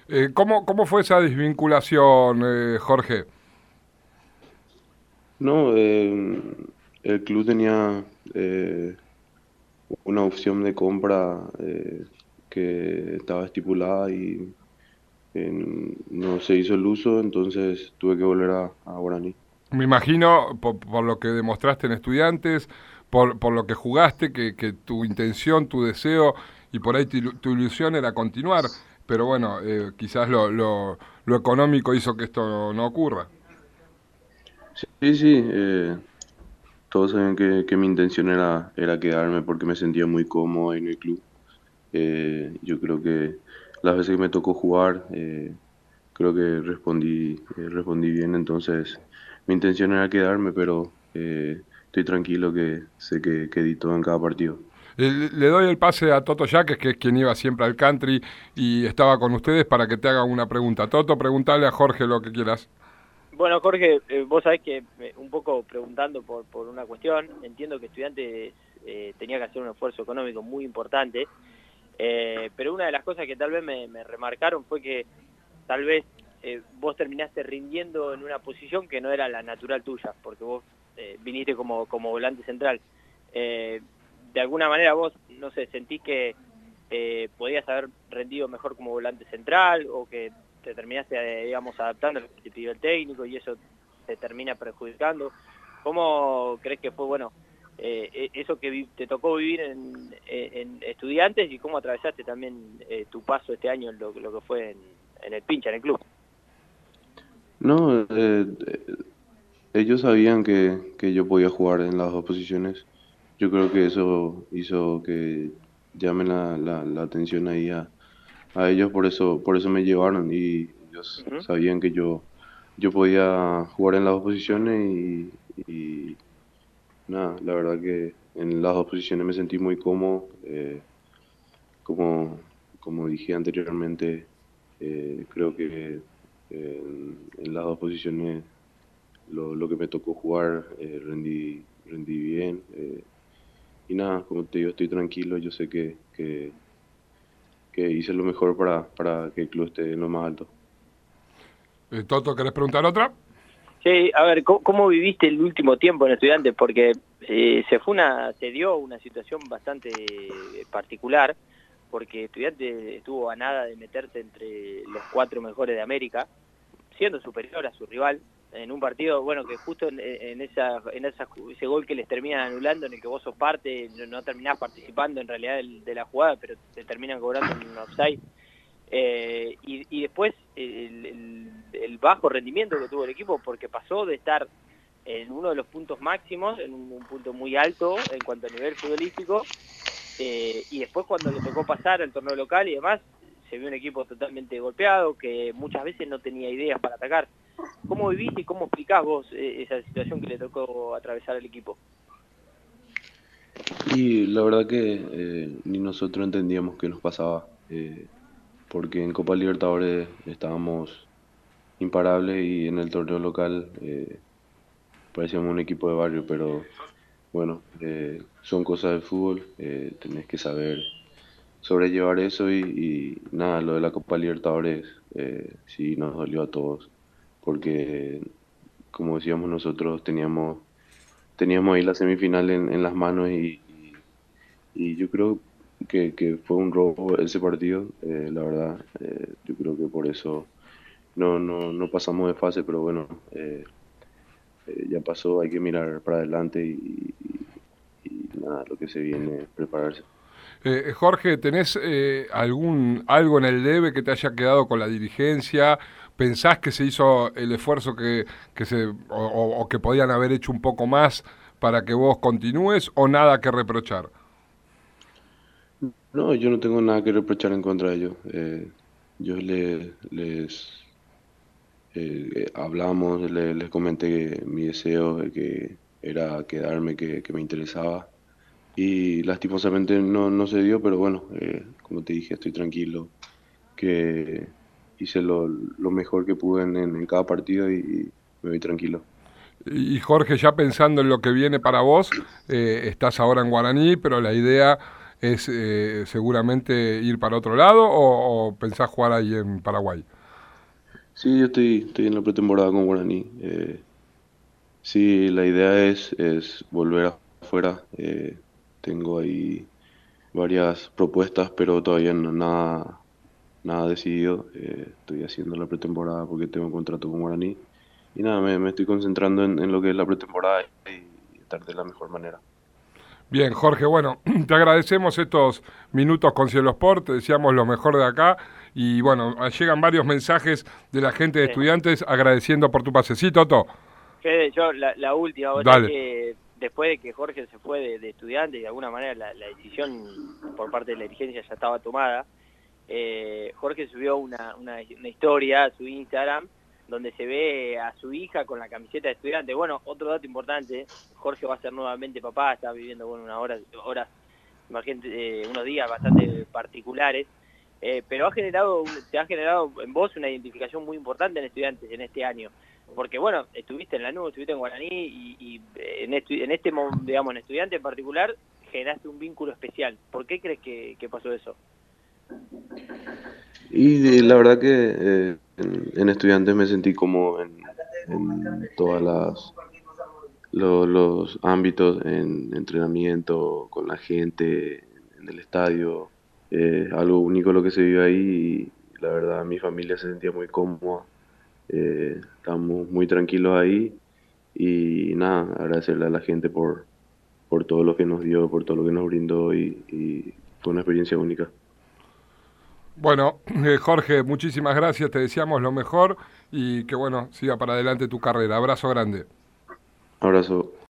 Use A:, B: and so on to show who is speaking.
A: ¿Cómo fue esa desvinculación, Jorge?
B: No, el club tenía una opción de compra que estaba estipulada y no se hizo el uso, entonces tuve que volver a Guaraní.
A: Me imagino, por lo que demostraste en Estudiantes, por lo que jugaste, que tu intención, tu deseo y por ahí tu ilusión era continuar, pero bueno, quizás lo económico hizo que esto no ocurra.
B: Sí, sí, todos sabían que mi intención era quedarme porque me sentía muy cómodo en el club. Yo creo que las veces que me tocó jugar, creo que respondí bien, entonces mi intención era quedarme, pero estoy tranquilo que sé que di todo en cada partido.
A: Le doy el pase a Toto Yaques, que es quien iba siempre al country y estaba con ustedes para que te haga una pregunta. Toto, preguntale a Jorge lo que quieras.
C: Bueno, Jorge, vos sabés que un poco preguntando por una cuestión, entiendo que Estudiantes tenía que hacer un esfuerzo económico muy importante, pero una de las cosas que tal vez me remarcaron fue que tal vez vos terminaste rindiendo en una posición que no era la natural tuya, porque vos viniste como volante central. Eh, de alguna manera vos, no sé, sentís que podías haber rendido mejor como volante central o que te terminaste, digamos, adaptando a lo que te pidió el técnico y eso te termina perjudicando. ¿Cómo crees que fue, bueno, eso que te tocó vivir en Estudiantes y cómo atravesaste también tu paso este año en lo que fue en el pincha, en el club?
B: No, ellos sabían que yo podía jugar en las dos posiciones. Yo creo que eso hizo que llamen la atención ahí a ellos, por eso me llevaron y ellos
C: Ujú.
B: sabían que yo podía jugar en las dos posiciones y nada, la verdad que en las dos posiciones me sentí muy cómodo. Como, como dije anteriormente, creo que en las dos posiciones lo que me tocó jugar rendí bien. Y nada, como te digo, estoy tranquilo, yo sé que hice lo mejor para que el club esté en lo más alto.
A: Toto, ¿querés preguntar otra?
C: Sí, a ver, ¿cómo viviste el último tiempo en Estudiantes? Porque se dio una situación bastante particular, porque Estudiantes estuvo a nada de meterse entre los cuatro mejores de América, siendo superior a su rival, en un partido, bueno, que justo ese gol que les terminan anulando, en el que vos sos parte, no terminás participando en realidad de la jugada, pero te terminan cobrando un offside. Y después el bajo rendimiento que tuvo el equipo, porque pasó de estar en uno de los puntos máximos, en un punto muy alto en cuanto a nivel futbolístico, y después cuando le tocó pasar al torneo local y demás, se vio un equipo totalmente golpeado, que muchas veces no tenía ideas para atacar. ¿Cómo viviste y cómo explicás vos esa situación que le tocó atravesar al equipo?
B: Y la verdad que ni nosotros entendíamos qué nos pasaba, porque en Copa Libertadores estábamos imparables y en el torneo local parecíamos un equipo de barrio, pero bueno, son cosas del fútbol, tenés que saber sobrellevar eso y nada, lo de la Copa Libertadores sí nos dolió a todos, porque como decíamos nosotros teníamos ahí la semifinal en las manos y yo creo que fue un robo ese partido, la verdad, yo creo que por eso no pasamos de fase, pero bueno, ya pasó, hay que mirar para adelante y nada, lo que se viene, prepararse.
A: Jorge, ¿tenés algo en el debe que te haya quedado con la dirigencia? ¿Pensás que se hizo el esfuerzo o que podían haber hecho un poco más para que vos continúes o nada que reprochar?
B: No, yo no tengo nada que reprochar en contra de ellos. Yo hablamos, les comenté mi deseo de que era quedarme, que me interesaba. Y lastimosamente no se dio, pero bueno, como te dije, estoy tranquilo, que hice lo mejor que pude en cada partido y me voy tranquilo.
A: Y Jorge, ya pensando en lo que viene para vos, estás ahora en Guaraní, pero la idea es seguramente ir para otro lado o pensás jugar ahí en Paraguay.
B: Sí, yo estoy en la pretemporada con Guaraní. Sí, la idea es volver afuera. Tengo ahí varias propuestas, pero todavía no nada decidido. Estoy haciendo la pretemporada porque tengo un contrato con Guaraní. Y nada, me estoy concentrando en lo que es la pretemporada y estar de la mejor manera.
A: Bien, Jorge, bueno, te agradecemos estos minutos con Cielo Sport, te deseamos lo mejor de acá y bueno, llegan varios mensajes de la gente de
C: Sí.
A: estudiantes agradeciendo por tu pase. Sí, Toto,
C: Fede, yo la última, vos sabés
A: dale.
C: que después de que Jorge se fue de estudiante y de alguna manera la decisión por parte de la dirigencia ya estaba tomada, Jorge subió una historia a su Instagram donde se ve a su hija con la camiseta de estudiante. Bueno, otro dato importante, Jorge va a ser nuevamente papá, está viviendo bueno, horas, imagínate, unos días bastante particulares, pero te ha generado en vos una identificación muy importante en estudiantes en este año. Porque bueno, estuviste en Lanús, estuviste en Guaraní y digamos, en estudiante en particular, generaste un vínculo especial. ¿Por qué crees que pasó eso?
B: Y la verdad que en estudiantes me sentí como en todas los ámbitos, en entrenamiento, con la gente, en el estadio. Algo único lo que se vive ahí y la verdad mi familia se sentía muy cómoda. Estamos muy tranquilos ahí y nada, agradecerle a la gente por todo lo que nos dio, por todo lo que nos brindó y fue una experiencia única.
A: Bueno, Jorge, muchísimas gracias, te deseamos lo mejor y que bueno, siga para adelante tu carrera. Abrazo grande.
B: Abrazo.